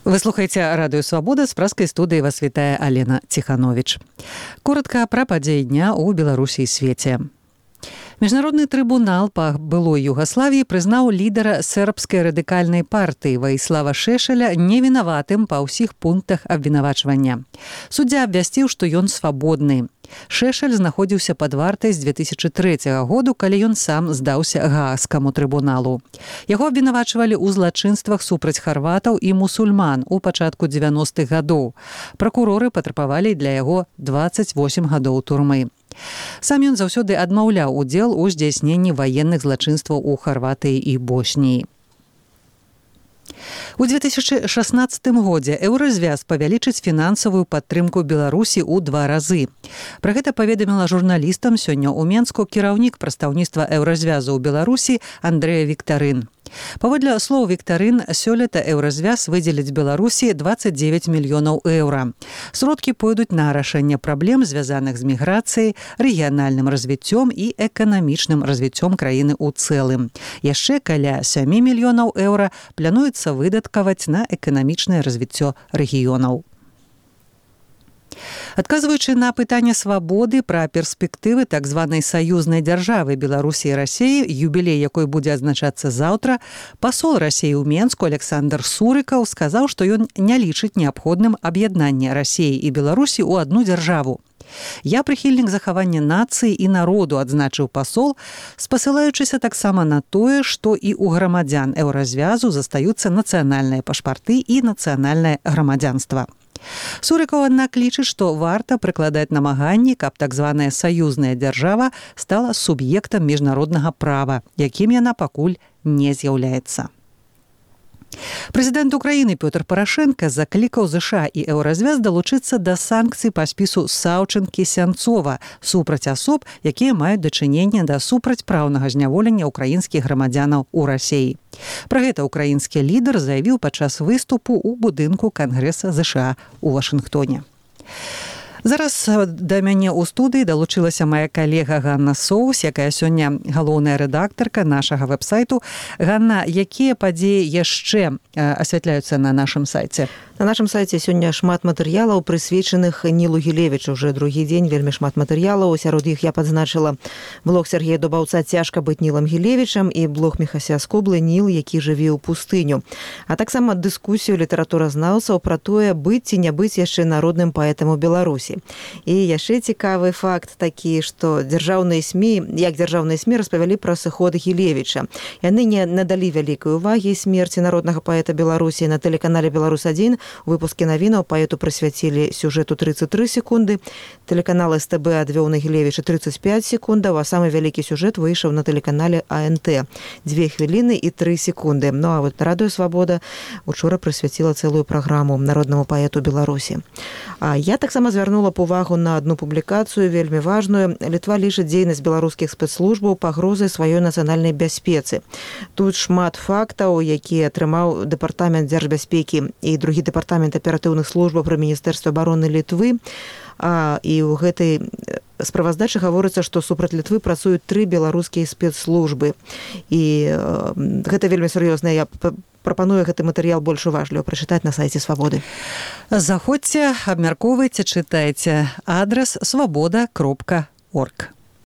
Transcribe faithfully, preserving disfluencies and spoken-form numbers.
Вы слухаеце радыё Свабода, з праскай студыі вас вітае Алена Ціхановіч. Коратка пра падзеі дня ў Беларусі і свеце. Міжнародны трыбунал па былой Югаславіі прызнаў лідара сербскай радыкальнай партыі Ваіслава Шешеля невінаватым па ўсіх пунктах абвінавачвання. Суддзя абвясціў, што ён свабодны. Шешель знаходзіўся пад вартай з две тысячы трэцяга году, калі ён сам здаўся Гаагскаму трыбуналу. Яго абвінавачвалі ў злачынствах супраць харватаў і мусульман у пачатку дзевяностых гадоў. Пракуроры патрабавалі для яго дваццаць восем гадоў турмы. Сам ён заўсёды адмаўляў удзел у здзяйсненні ваенных злачынстваў у Харватыі і Босніі. У две тысячы шаснаццатым годзе Еўразвяз павялічыць фінансавую падтрымку Беларусі ў два разы. Пра гэта паведаміла журналістам сёння ў Менску кіраўнік прадстаўніцтва Еўразвязу ў Беларусі Андрэя Віктарын. Паводле слоў Віктарын, сёлета Еўразвяз выдзеліць Беларусі дваццаць дзевяць мільёнаў еўра. Сродкі пойдуць на рашэнне праблем, звязаных з міграцыяй, рэгіянальным развіццём і эканамічным развіццём краіны ў цэлым. Яшчэ каля сем мільёнаў еўра плануецца выдаткаваць на эканамічнае развіццё рэгіёнаў. Адказваючы на пытанне свабоды пра перспектывы так званай саюзнай дзяржавы Беларусі і Расіі, юбілей якой будзе адзначацца заўтра, пасол Расіі ў Менску Александр Сурыкаў сказаў, што ён не лічыць неабходным аб'яднанне Расіі і Беларусі ў адну дзяржаву. Я прыхільнік захавання нацыі і народу, адзначыў пасол, спасылаючыся таксама на тое, што і ў грамадзян Еўразвязу застаюцца нацыянальныя пашпарты і нацыянальнае грамадзянства. Сурыкаў, аднак, лічыць, што варта прыкладаць намаганні, каб так званая саюзная дзяржава стала суб'ектам міжнароднага права, якім яна пакуль не з'яўляецца. Прэзідэнт Украіны Пётр Парашэнка заклікаў ЗША і Еўразвяз далучыцца да санкцый па спісу Саўчынкі-Сянцова супраць асоб, якія маюць дачыненне да супрацьпраўнага зняволення ўкраінскіх грамадзянаў у Расіі. Пра гэта ўкраінскі лідар заявіў падчас выступу ў будынку Кангрэса ЗША у Вашынгтоне. Зараз да мяне ў студыі далучылася мая калега Ганна Соус, якая сёння галоўная рэдактарка нашага вэб-сайту. Ганна, якія падзеі яшчэ асвятляюцца на нашым сайце? На нашым сайце сёння шмат матэрыялаў, прысвечаных Нілу Гілевічу. Уже другі дзень вельмі шмат матэрыялаў. Сярод іх я падзначыла блог Сергея Дубаўца «Цяжка быць Нілам Гілевічам» і блог Міхася Скоблы «Ніл, які жыве ў пустыню». А таксама дыскусію літаратуразнаўцаў пра тое, быць ці не быць яшчэ народным паэтам у Беларусі. І яшчэ цікавы факт такі, што дзяржаўныя СМІ, як дзяржаўныя СМІ распавялі пра сыход Гілевіча. Яны не надалі вялікай увагі смерці народнага паэта Беларусі. На тэлеканале «Беларусь адзін» у выпуске навінаў паэту прысвяцілі сюжэту трыццаць тры секунды. Тэлеканал СТБ адвёў на Гілевіча трыццаць пяць секундаў, а самы вялікі сюжэт выйшаў на тэлеканале АНТ. Дзве хвіліны і тры секунды. Ну а вот Радыё Свабода учора прысвяціла цэлую праграму народнаму паэту Беларусі. А я таксама звярнула увагу на одну публікацыю вельмі важную. Літва лічыць дзейнасць беларускіх спецслужбаў пагрозай сваёй нацыянальнай бяспецы. Тут шмат фактаў, якія атрымаў дэпартамент дзяржбяспекі і другі дэпартамент аператыўных службаў пры міністэрстве абароны Літвы. А, і ў гэтай справаздачы гаворыцца, што супраць Літвы працуюць тры беларускія спецслужбы. І э, гэта вельмі сур'ёзна. Я прапаную гэты матэрыял больш уважліва прачытаць на сайце Свабоды. Заходзьце, абмяркоўвайце, чытайце. Адрас свабода кропка орг.